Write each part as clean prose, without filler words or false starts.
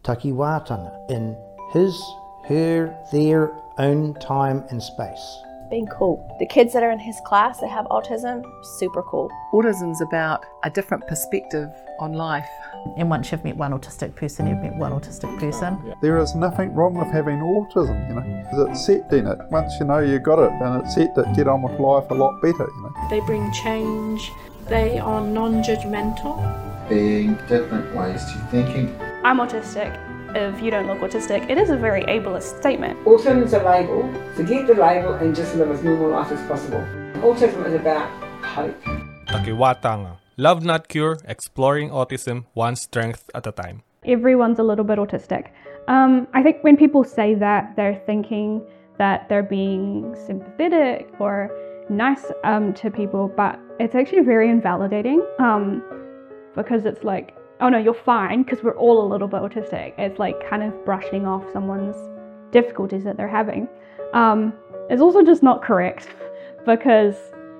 takiwatanga in his, her, their own time and space. Being cool. The kids that are in his class that have autism, super cool. Autism's about a different perspective on life. And once you've met one autistic person, you've met one autistic person. There is nothing wrong with having autism, you know. It's accepting it. Once you know you got it and accept it, get on with life a lot better, you know. They bring change. They are non-judgmental. Being different ways to thinking. I'm autistic. If you don't look autistic, it is a very ableist statement. Autism is a label. Forget the label and just live as normal life as possible. Autism is about hope. Takiwatanga. Love Not Cure, exploring autism one strength at a time. Everyone's a little bit autistic. I think when people say that, they're thinking that they're being sympathetic or nice to people, but it's actually very invalidating because it's like, oh no, you're fine because we're all a little bit autistic. It's like kind of brushing off someone's difficulties that they're having. It's also just not correct because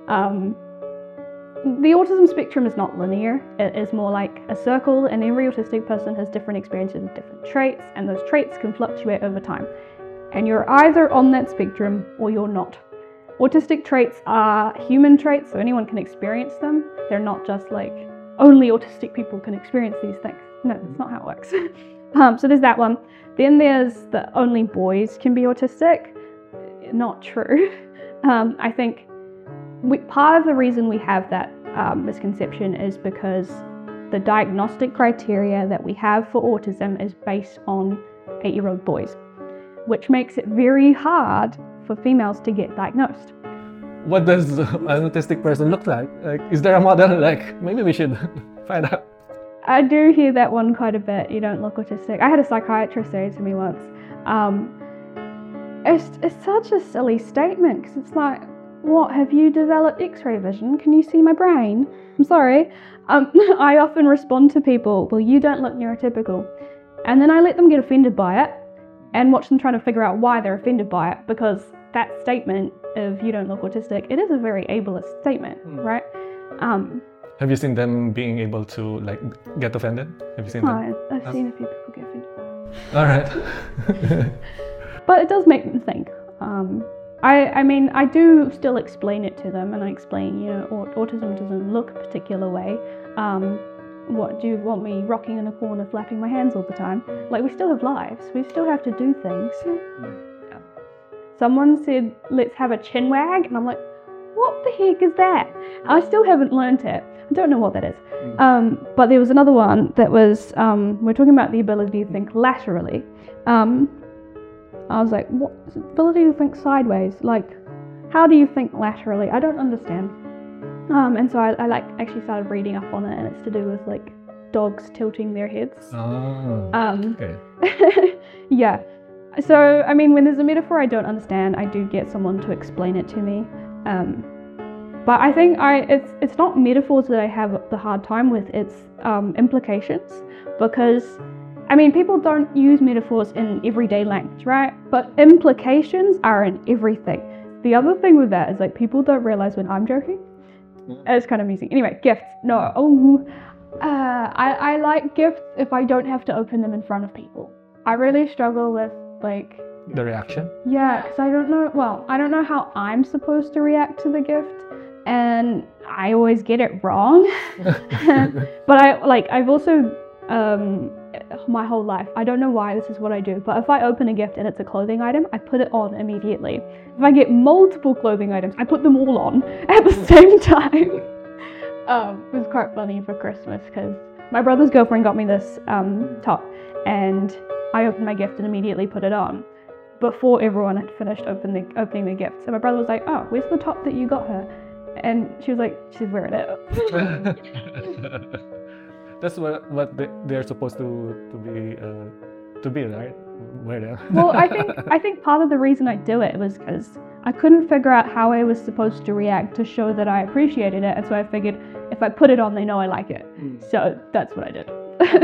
the autism spectrum is not linear. It is more like a circle, and every autistic person has different experiences with different traits, and those traits can fluctuate over time. And you're either on that spectrum or you're not. Autistic traits are human traits, so anyone can experience them. They're not just like only autistic people can experience these things. No, that's not how it works. So there's that one. Then there's the only boys can be autistic. Not true. I think part of the reason we have that misconception is because the diagnostic criteria that we have for autism is based on 8-year-old boys, which makes it very hard for females to get diagnosed. What does an autistic person look like? Is there a model? Maybe we should find out. I do hear that one quite a bit. You don't look autistic. I had a psychiatrist say it to me once. It's such a silly statement because it's like, what, have you developed X-ray vision? Can you see my brain? I'm sorry. I often respond to people, well, you don't look neurotypical. And then I let them get offended by it and watch them trying to figure out why they're offended by it, because that statement of you don't look autistic, it is a very ableist statement, right? Have you seen them being able to get offended? Have you seen them? I've seen a few people get offended. All right. But it does make them think. I mean, I do still explain it to them, and I explain, autism doesn't look a particular way. What, do you want me rocking in a corner, flapping my hands all the time? We still have lives. We still have to do things. Yeah. Someone said, let's have a chin wag, and I'm like, what the heck is that? I still haven't learned it. I don't know what that is. But there was another one that was, we're talking about the ability to think laterally. I was like, what? Ability to think sideways? How do you think laterally? I don't understand. And so I actually started reading up on it, and it's to do with dogs tilting their heads. Okay. Yeah. So, I mean, when there's a metaphor I don't understand, I do get someone to explain it to me. But I think it's not metaphors that I have the hard time with, it's implications, because I mean, people don't use metaphors in everyday language, right? But implications are in everything. The other thing with that is people don't realize when I'm joking. It's kind of amusing. Anyway, gifts. No. I like gifts if I don't have to open them in front of people. I really struggle with the reaction? Yeah, because I don't know how I'm supposed to react to the gift, and I always get it wrong. But I've also my whole life, I don't know why this is what I do, but if I open a gift and it's a clothing item, I put it on immediately. If I get multiple clothing items, I put them all on at the same time. It was quite funny for Christmas because my brother's girlfriend got me this top, and I opened my gift and immediately put it on before everyone had finished opening the gift. So my brother was like, oh, where's the top that you got her? And she was like, she's wearing it. That's what they're supposed to be, right? Well, I think part of the reason I do it was because I couldn't figure out how I was supposed to react to show that I appreciated it, and so I figured if I put it on, they know I like it. So that's what I did.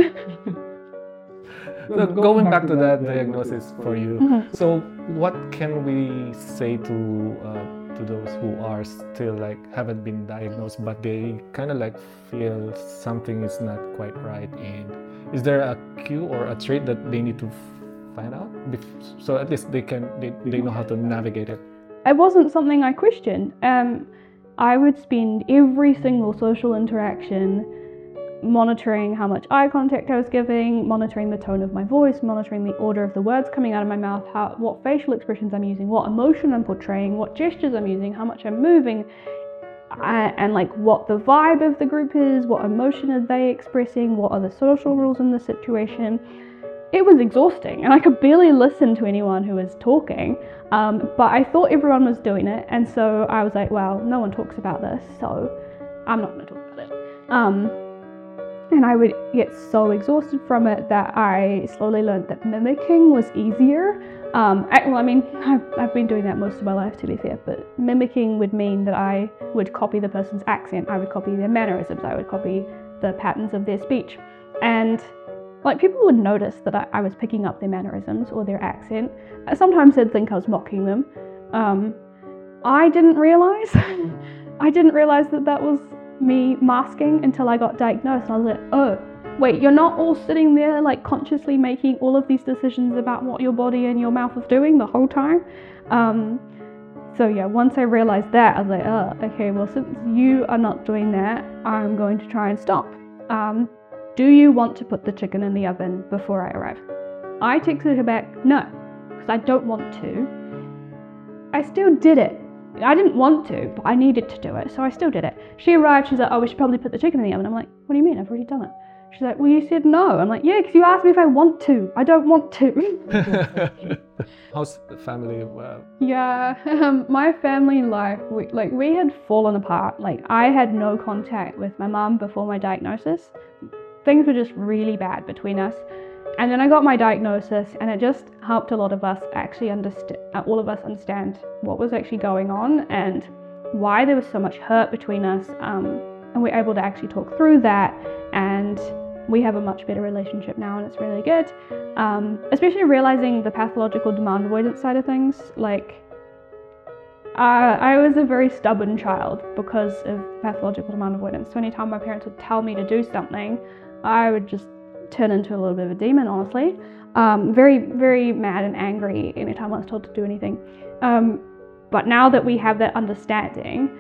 So going back to that diagnosis for you, so what can we say to those who are still haven't been diagnosed, but they kind of feel something is not quite right, and is there a cue or a trait that they need to find out? So at least they know how to navigate it. It wasn't something I questioned. I would spend every single social interaction monitoring how much eye contact I was giving, monitoring the tone of my voice, monitoring the order of the words coming out of my mouth, what facial expressions I'm using, what emotion I'm portraying, what gestures I'm using, how much I'm moving, and like what the vibe of the group is, what emotion are they expressing, what are the social rules in the situation. It was exhausting and I could barely listen to anyone who was talking, but I thought everyone was doing it, and so I was like, well, no one talks about this, so I'm not going to talk about it. And I would get so exhausted from it that I slowly learned that mimicking was easier. I've been doing that most of my life, to be fair, but mimicking would mean that I would copy the person's accent, I would copy their mannerisms, I would copy the patterns of their speech. And like people would notice that I was picking up their mannerisms or their accent. Sometimes they'd think I was mocking them. I didn't realize that was me masking until I got diagnosed, and I was like, oh, wait, you're not all sitting there like consciously making all of these decisions about what your body and your mouth is doing the whole time. So yeah, once I realized that, I was like, oh, okay, well, since you are not doing that, I'm going to try and stop. Do you want to put the chicken in the oven before I arrive? I texted her back, no, because I don't want to. I still did it. I didn't want to, but I needed to do it, so I still did it. She arrived, she's like, oh, we should probably put the chicken in the oven. I'm like, what do you mean? I've already done it. She's like, well, you said no. I'm like, yeah, because you asked me if I want to. I don't want to. How's the family? Yeah, my family life, we had fallen apart. Like, I had no contact with my mum before my diagnosis. Things were just really bad between us. And then I got my diagnosis, and it just helped a lot of us actually understand what was actually going on and why there was so much hurt between us. And we're able to actually talk through that, and we have a much better relationship now, and it's really good. Especially realizing the pathological demand avoidance side of things. Like, I was a very stubborn child because of pathological demand avoidance. So anytime my parents would tell me to do something, I would just turn into a little bit of a demon, honestly. Very, very mad and angry anytime I was told to do anything. But now that we have that understanding,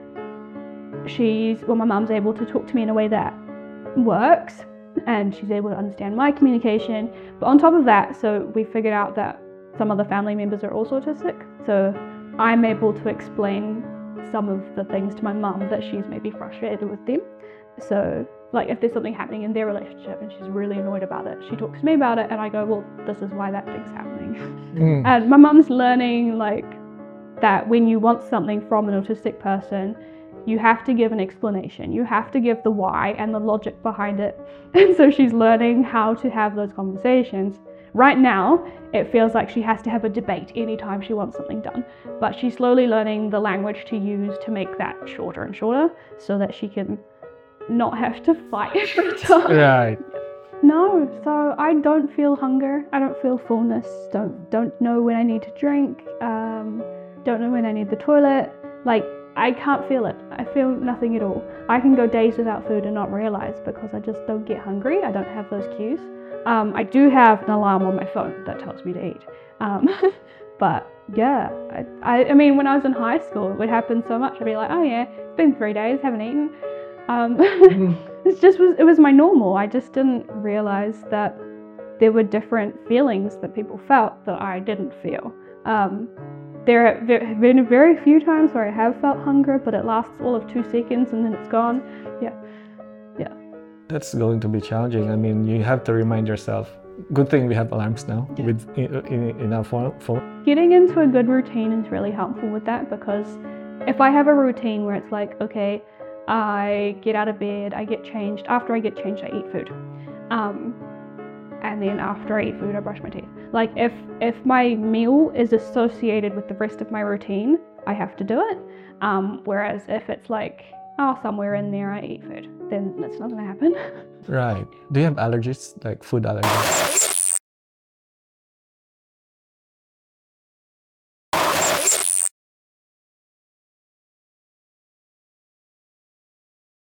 my mum's able to talk to me in a way that works, and she's able to understand my communication. But on top of that, so we figured out that some of the family members are also autistic, so I'm able to explain some of the things to my mum that she's maybe frustrated with them. So like if there's something happening in their relationship and she's really annoyed about it, she talks to me about it, and I go, well, this is why that thing's happening. And my mum's learning like that when you want something from an autistic person, you have to give an explanation. You have to give the why and the logic behind it. And so she's learning how to have those conversations. Right now, it feels like she has to have a debate anytime she wants something done. But she's slowly learning the language to use to make that shorter and shorter so that she can not have to fight every time. Right. No, so I don't feel hunger. I don't feel fullness. Don't know when I need to drink. Don't know when I need the toilet. Like, I can't feel it. I feel nothing at all. I can go days without food and not realize because I just don't get hungry. I don't have those cues. I do have an alarm on my phone that tells me to eat. But yeah, I mean, when I was in high school, it would happen so much. I'd be like, oh yeah, it's been 3 days, haven't eaten. It was my normal. I just didn't realize that there were different feelings that people felt that I didn't feel. There have been very few times where I have felt hunger, but it lasts all of 2 seconds and then it's gone. Yeah. That's going to be challenging. I mean, you have to remind yourself. Good thing we have alarms now in our phone. Getting into a good routine is really helpful with that, because if I have a routine where it's like, okay, I get out of bed, I get changed. After I get changed, I eat food. And then after I eat food, I brush my teeth. Like if my meal is associated with the rest of my routine, I have to do it. Whereas if it's like, oh, somewhere in there I eat food, then that's not gonna happen. Right. Do you have allergies, like food allergies?